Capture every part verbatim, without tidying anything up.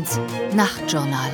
eins Nachtjournal.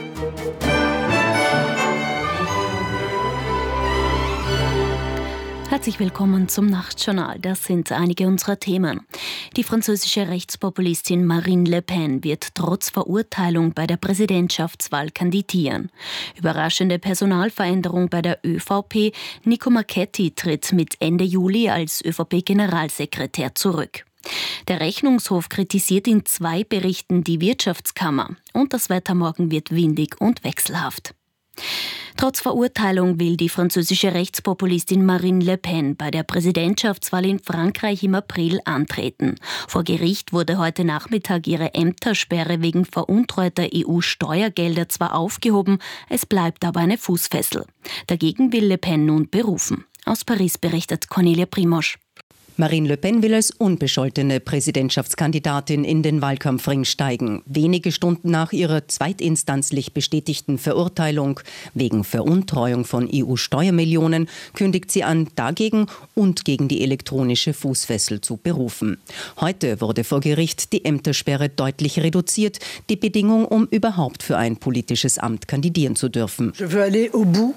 Herzlich willkommen zum Nachtjournal. Das sind einige unserer Themen. Die französische Rechtspopulistin Marine Le Pen wird trotz Verurteilung bei der Präsidentschaftswahl kandidieren. Überraschende Personalveränderung bei der ÖVP. Nico Marchetti tritt mit Ende Juli als ÖVP-Generalsekretär zurück. Der Rechnungshof kritisiert in zwei Berichten die Wirtschaftskammer. Und das Wetter morgen wird windig und wechselhaft. Trotz Verurteilung will die französische Rechtspopulistin Marine Le Pen bei der Präsidentschaftswahl in Frankreich im April antreten. Vor Gericht wurde heute Nachmittag ihre Ämtersperre wegen veruntreuter E U-Steuergelder zwar aufgehoben, es bleibt aber eine Fußfessel. Dagegen will Le Pen nun berufen. Aus Paris berichtet Cornelia Primosch. Marine Le Pen will als unbescholtene Präsidentschaftskandidatin in den Wahlkampfring steigen. Wenige Stunden nach ihrer zweitinstanzlich bestätigten Verurteilung wegen Veruntreuung von E U-Steuermillionen kündigt sie an, dagegen und gegen die elektronische Fußfessel zu berufen. Heute wurde vor Gericht die Ämtersperre deutlich reduziert, die Bedingung, um überhaupt für ein politisches Amt kandidieren zu dürfen. Je veux aller au bout.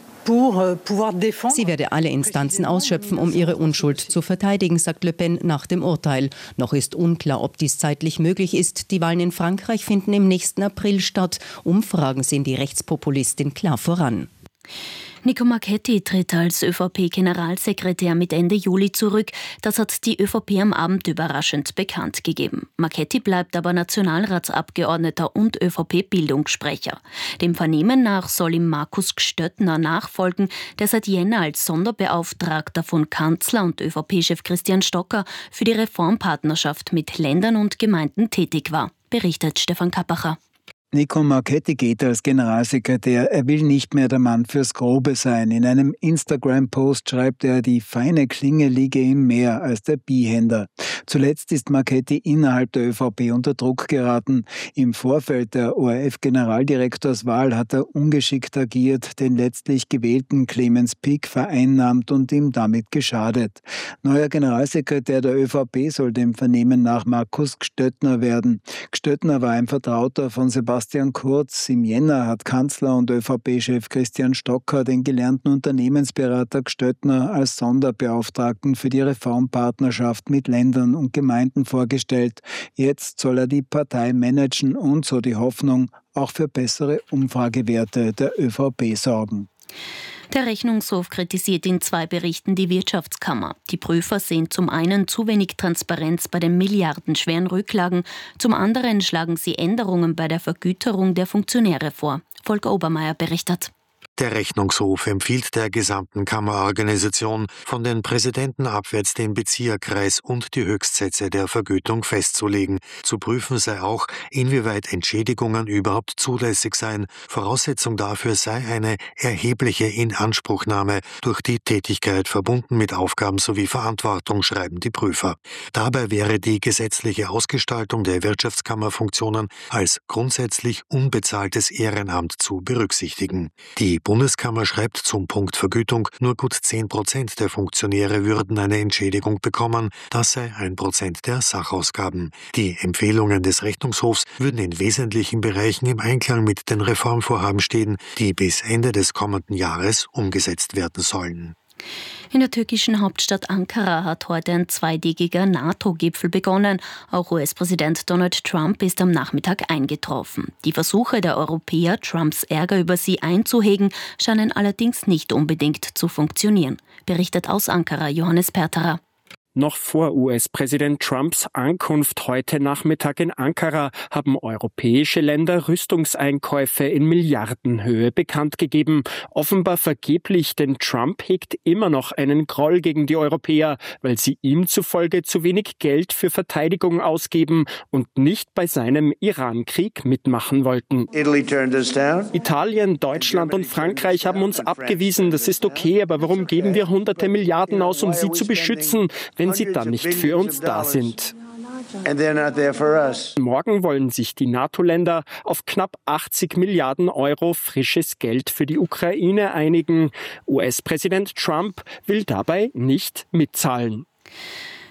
Sie werde alle Instanzen ausschöpfen, um ihre Unschuld zu verteidigen, sagt Le Pen nach dem Urteil. Noch ist unklar, ob dies zeitlich möglich ist. Die Wahlen in Frankreich finden im nächsten April statt. Umfragen sehen die Rechtspopulistin klar voran. Nico Marchetti tritt als ÖVP-Generalsekretär mit Ende Juli zurück. Das hat die ÖVP am Abend überraschend bekannt gegeben. Marchetti bleibt aber Nationalratsabgeordneter und ÖVP-Bildungssprecher. Dem Vernehmen nach soll ihm Markus Gstöttner nachfolgen, der seit Jänner als Sonderbeauftragter von Kanzler und ÖVP-Chef Christian Stocker für die Reformpartnerschaft mit Ländern und Gemeinden tätig war, berichtet Stefan Kappacher. Nico Marchetti geht als Generalsekretär. Er will nicht mehr der Mann fürs Grobe sein. In einem Instagram-Post schreibt er, die feine Klinge liege ihm mehr als der Bihänder. Zuletzt ist Marchetti innerhalb der ÖVP unter Druck geraten. Im Vorfeld der O R F-Generaldirektorswahl hat er ungeschickt agiert, den letztlich gewählten Clemens Pick vereinnahmt und ihm damit geschadet. Neuer Generalsekretär der ÖVP soll dem Vernehmen nach Markus Gstöttner werden. Gstöttner war ein Vertrauter von Sebastian Sebastian Kurz. Im Jänner hat Kanzler und ÖVP-Chef Christian Stocker den gelernten Unternehmensberater Gstöttner als Sonderbeauftragten für die Reformpartnerschaft mit Ländern und Gemeinden vorgestellt. Jetzt soll er die Partei managen und, so die Hoffnung, auch für bessere Umfragewerte der ÖVP sorgen. Der Rechnungshof kritisiert in zwei Berichten die Wirtschaftskammer. Die Prüfer sehen zum einen zu wenig Transparenz bei den milliardenschweren Rücklagen, zum anderen schlagen sie Änderungen bei der Vergüterung der Funktionäre vor. Volker Obermeier berichtet. Der Rechnungshof empfiehlt der gesamten Kammerorganisation, von den Präsidenten abwärts den Bezieherkreis und die Höchstsätze der Vergütung festzulegen. Zu prüfen sei auch, inwieweit Entschädigungen überhaupt zulässig seien. Voraussetzung dafür sei eine erhebliche Inanspruchnahme durch die Tätigkeit verbunden mit Aufgaben sowie Verantwortung, schreiben die Prüfer. Dabei wäre die gesetzliche Ausgestaltung der Wirtschaftskammerfunktionen als grundsätzlich unbezahltes Ehrenamt zu berücksichtigen. Die Bundeskammer schreibt zum Punkt Vergütung, nur gut zehn Prozent der Funktionäre würden eine Entschädigung bekommen. Das sei ein Prozent der Sachausgaben. Die Empfehlungen des Rechnungshofs würden in wesentlichen Bereichen im Einklang mit den Reformvorhaben stehen, die bis Ende des kommenden Jahres umgesetzt werden sollen. In der türkischen Hauptstadt Ankara hat heute ein zweitägiger NATO-Gipfel begonnen. Auch U S-Präsident Donald Trump ist am Nachmittag eingetroffen. Die Versuche der Europäer, Trumps Ärger über sie einzuhegen, scheinen allerdings nicht unbedingt zu funktionieren, berichtet aus Ankara Johannes Perterer. Noch vor U S-Präsident Trumps Ankunft heute Nachmittag in Ankara haben europäische Länder Rüstungseinkäufe in Milliardenhöhe bekannt gegeben. Offenbar vergeblich, denn Trump hegt immer noch einen Groll gegen die Europäer, weil sie ihm zufolge zu wenig Geld für Verteidigung ausgeben und nicht bei seinem Iran-Krieg mitmachen wollten. Italien, Deutschland und Frankreich haben uns abgewiesen, das ist okay, aber warum geben wir hunderte Milliarden aus, um sie zu beschützen, wenn sie dann nicht für uns da sind? Morgen wollen sich die NATO-Länder auf knapp achtzig Milliarden Euro frisches Geld für die Ukraine einigen. U S-Präsident Trump will dabei nicht mitzahlen.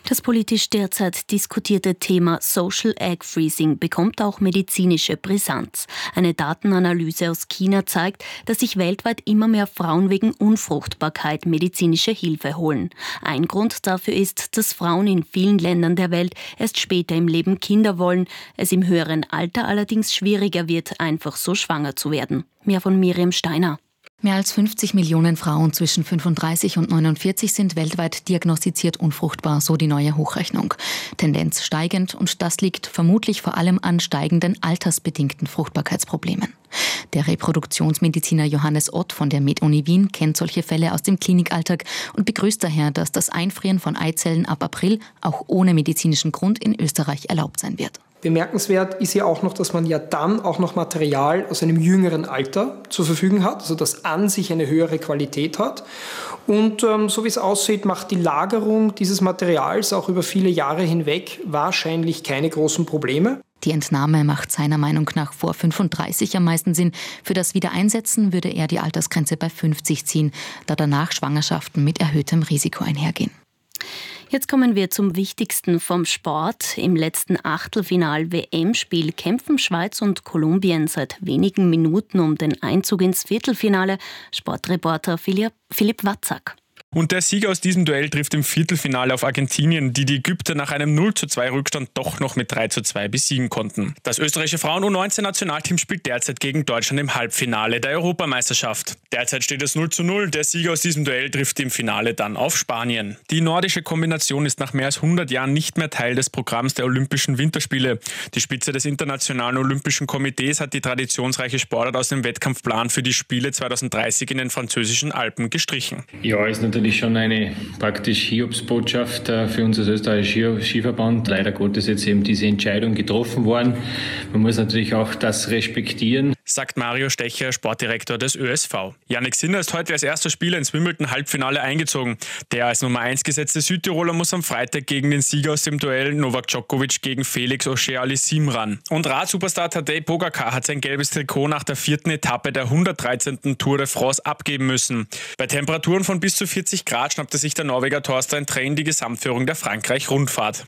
Das politisch derzeit diskutierte Thema Social Egg Freezing bekommt auch medizinische Brisanz. Eine Datenanalyse aus China zeigt, dass sich weltweit immer mehr Frauen wegen Unfruchtbarkeit medizinische Hilfe holen. Ein Grund dafür ist, dass Frauen in vielen Ländern der Welt erst später im Leben Kinder wollen, es im höheren Alter allerdings schwieriger wird, einfach so schwanger zu werden. Mehr von Miriam Steiner. Mehr als fünfzig Millionen Frauen zwischen fünfunddreißig und neunundvierzig sind weltweit diagnostiziert unfruchtbar, so die neue Hochrechnung. Tendenz steigend und das liegt vermutlich vor allem an steigenden altersbedingten Fruchtbarkeitsproblemen. Der Reproduktionsmediziner Johannes Ott von der MedUni Wien kennt solche Fälle aus dem Klinikalltag und begrüßt daher, dass das Einfrieren von Eizellen ab April auch ohne medizinischen Grund in Österreich erlaubt sein wird. Bemerkenswert ist ja auch noch, dass man ja dann auch noch Material aus einem jüngeren Alter zur Verfügung hat, also das an sich eine höhere Qualität hat. Und ähm, so wie es aussieht, macht die Lagerung dieses Materials auch über viele Jahre hinweg wahrscheinlich keine großen Probleme. Die Entnahme macht seiner Meinung nach vor fünfunddreißig am meisten Sinn. Für das Wiedereinsetzen würde er die Altersgrenze bei fünfzig ziehen, da danach Schwangerschaften mit erhöhtem Risiko einhergehen. Jetzt kommen wir zum Wichtigsten vom Sport. Im letzten Achtelfinal-W M-Spiel kämpfen Schweiz und Kolumbien seit wenigen Minuten um den Einzug ins Viertelfinale. Sportreporter Philipp, Philipp Watzak. Und der Sieger aus diesem Duell trifft im Viertelfinale auf Argentinien, die die Ägypter nach einem null zu zwei Rückstand doch noch mit drei zu zwei besiegen konnten. Das österreichische Frauen-U neunzehn Nationalteam spielt derzeit gegen Deutschland im Halbfinale der Europameisterschaft. Derzeit steht es null zu null. Der Sieger aus diesem Duell trifft im Finale dann auf Spanien. Die nordische Kombination ist nach mehr als hundert Jahren nicht mehr Teil des Programms der Olympischen Winterspiele. Die Spitze des Internationalen Olympischen Komitees hat die traditionsreiche Sportart aus dem Wettkampfplan für die Spiele zweitausenddreißig in den französischen Alpen gestrichen. Ja, ist natürlich schon eine praktisch Hiobsbotschaft für uns als österreichischer Skiverband. Leider Gottes jetzt eben diese Entscheidung getroffen worden. Man muss natürlich auch das respektieren, sagt Mario Stecher, Sportdirektor des Ö S V. Jannik Sinner ist heute als erster Spieler ins Wimbledon-Halbfinale eingezogen. Der als Nummer eins gesetzte Südtiroler muss am Freitag gegen den Sieger aus dem Duell Novak Djokovic gegen Felix Auger-Aliassime ran. Und Radsuperstar Tadej Pogačar hat sein gelbes Trikot nach der vierten Etappe der hundertdreizehnten Tour de France abgeben müssen. Bei Temperaturen von bis zu vierzig Grad schnappte sich der Norweger Thorstein Træn die Gesamtführung der Frankreich-Rundfahrt.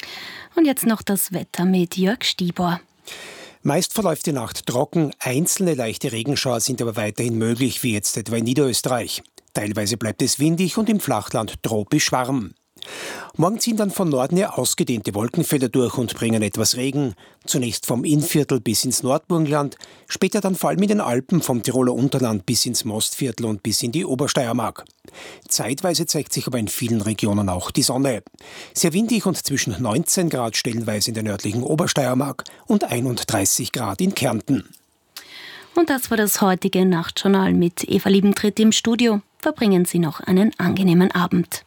Und jetzt noch das Wetter mit Jörg Stieber. Meist verläuft die Nacht trocken, einzelne leichte Regenschauer sind aber weiterhin möglich, wie jetzt etwa in Niederösterreich. Teilweise bleibt es windig und im Flachland tropisch warm. Morgen ziehen dann von Norden her ausgedehnte Wolkenfelder durch und bringen etwas Regen. Zunächst vom Innviertel bis ins Nordburgenland, später dann vor allem in den Alpen vom Tiroler Unterland bis ins Mostviertel und bis in die Obersteiermark. Zeitweise zeigt sich aber in vielen Regionen auch die Sonne. Sehr windig und zwischen neunzehn Grad stellenweise in der nördlichen Obersteiermark und einunddreißig Grad in Kärnten. Und das war das heutige Nachtjournal mit Eva Liebentritt im Studio. Verbringen Sie noch einen angenehmen Abend.